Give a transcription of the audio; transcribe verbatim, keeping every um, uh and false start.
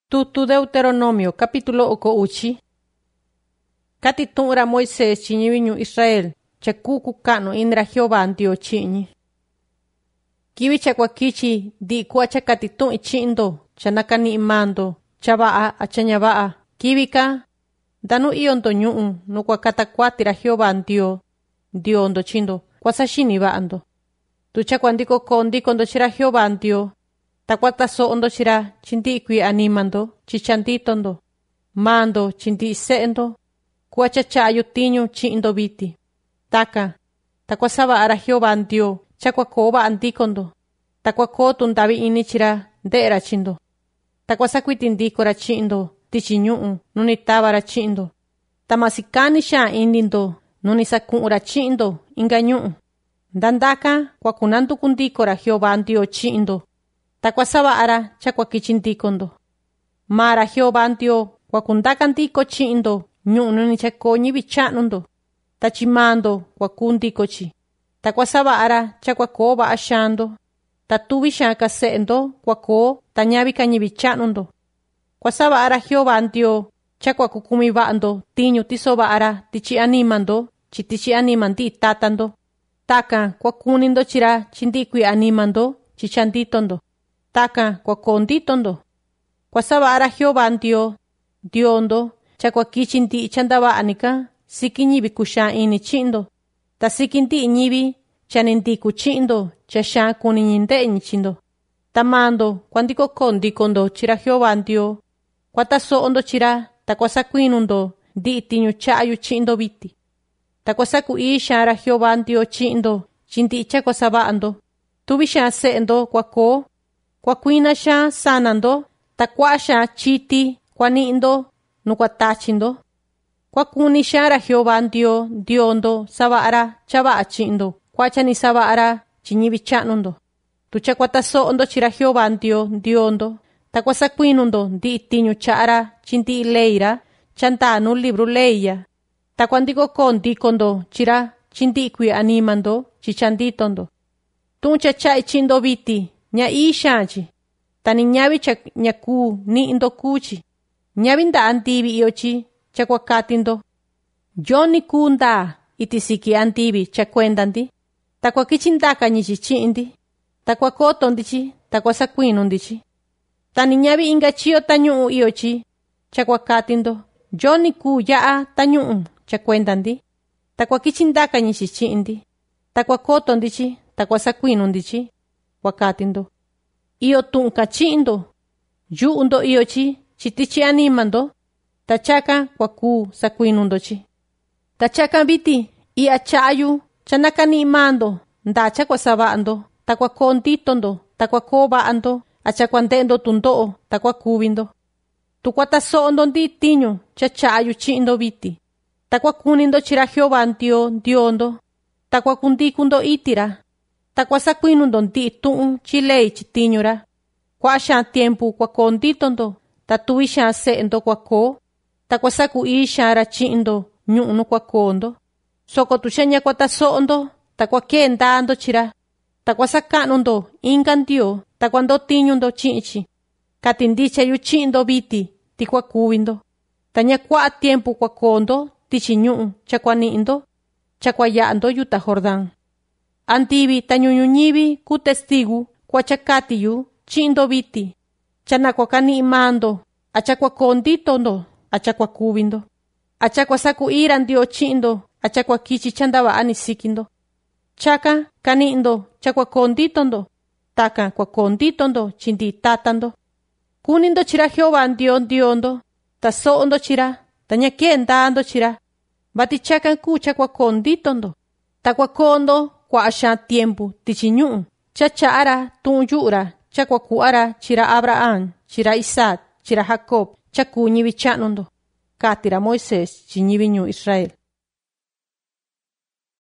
Tutu Deuteronomio capítulo oko uchi. Kati tu'ra Moisés chiñivi ñu Israel chakuku ka'nu inra Jehová Ndio chiñi. Kivi chakuakichi di kua chakati tu'i chi'ndo chanakani mando chava'a achanyava'a kivika danu iondo ñu'u nukua katakuatira Jehová Ndio Ndiondo chindo kuasaxini va'ando. Tu chakuandiko ko ndikondo chira Jehová Ndio takuata so'ondo chira chindi kui animando chichanditondo mando chindi se'endo kua chachayo tiñu chi'ndo viti taka takua sava'ara Jehová Ndio chakua koba andikondo takua ko tundavi ini chira nde'era chindo takua sakuiti ndikora chi'ndo tichi ñu'u nuni tavara chi'ndo tamasikani xa inindo nuni saku'ura chi'ndo inga ñu'u ndandaka kua kunanduku ndikora Jehová Ndio chi'ndo takua sava'ara chakua kichindikondo mara Jehová Ndio kua kundaka ndiko chi'ndo ñu'u nuni chako ñivi cha'nundo tachimando kua kundikochi takua sava'ara chakua ko va'a xando tatuvi xaka se'endo kua ko tañavi ka ñivi cha'nundo kua sava'ara Jehová Ndio chakua kukumi va'ando tiñu tisova'ara tichi animando chi tichi anima ndi'i tatando taka kua kunindo chira chindi kui animando chichanditondo taka kua ko nditondo kua sava'ara Jehová Ndio Ndiondo chakua kichi ndi'i chandava'anika siki ñivi kuxa ini chi'ndo ta siki ndi'i ñivi chani ndiku chi'ndo chaxa kuniñi nde'eñi chindo tamando kua ndiko ko ndikondo chira Jehová Ndio kua taso'ondo chira takua sakuinundo ndi'i tiñu cha'ayu chi'ndo viti takua saku'i xa'ara Jehová Ndio chi'ndo chi ndi'i chakua sava'ando tuvi xa se'endo kua ko kua kuina xa sanando takua xa chiti kua ni'indo nukua tachindo kua kuni xa'ara Jehová Ndio Ndiondo sava'ara chava'a chi'ndo kua chani sava'ara chi ñivi cha'nundo tu chakua taso'ondo chira Jehová Ndio Ndiondo takua sakuinundo ndi'i tiñu cha'ara chi ndi'i leyra chanda nu libru leyya takua ndiko ko ndikondo chira chi ndi'i kui animando chichanditondo tu'un chacha'i chi'ndo viti ña'i xa'anchi tani ñavi cha ñaku ni'indo kuchi ñavi nda'a andivi iochi chakua katindo yoni ku ndaa iti siki andivi chakuendandi takua kichindakañichi chi'indi takua kotondichi takua sakuinundichi tani ñavi inga chiyo tañu'u iochi chakua katindo yoni ku ya'a tañu'u chakuendandi takua kichindakañichi chi'indi takua kotondichi takua sakuinundichi kua katindo iyo tu'unka chi'ndo yu'undo iochi chitichi animando tachaka kua ku sakuinundochi tachaka viti i'a cha'ayu chanakani mando nda chakua sava'ando takua ko nditondo takua ko va'ando achakua nde'endo tundo'o takua kuvindo tukua taso'ondo ndi'i tiñu chacha'ayu chi'ndo viti takua kunindo chira Jehová Ndio Ndiondo takua kundikundo itira takua sakuinundo ndi'i tu'un chi ley chi tiñura kua xa tiempu kua ko nditondo tatuvi xa se'endo kua ko takua saku'i xa'ara chi'ndo ñu'u nu kua kondo soko tu xa ñakua taso'ondo takua kee ndando chira takua saka'nundo inka Ndio takua ndotiñundo chi'inchi kati ndichayu chi'ndo viti tikua kuvindo ta ñakua'a tiempu kua kondo tichi ñu'u chakua ni'indo chakua ya'ando yuta Jordán andivi ta ñuñu ñivi ku testigu kua chakatiyu chi'ndo viti chanakua kani'i mando achakua ko nditondo achakua kuvindo achakua saku'ira Ndio chi'ndo achakua kichi chandava'ani sikindo chaka kani'indo chakua ko nditondo taka kua ko nditondo chi ndi'i tatando kunindo chira Jehová Ndio Ndiondo taso'ondo chira ta ñakee ndando chira vati chaka ku chakua ko nditondo takua kondo kua'a xa tiempu tichi ñu'u chacha'ara tu'un yu'ura chakua ku'ara chira Abraham chira Isaac chira Jacob chaku ñivi cha'nundo katira Moisés chi ñivi ñu Israel.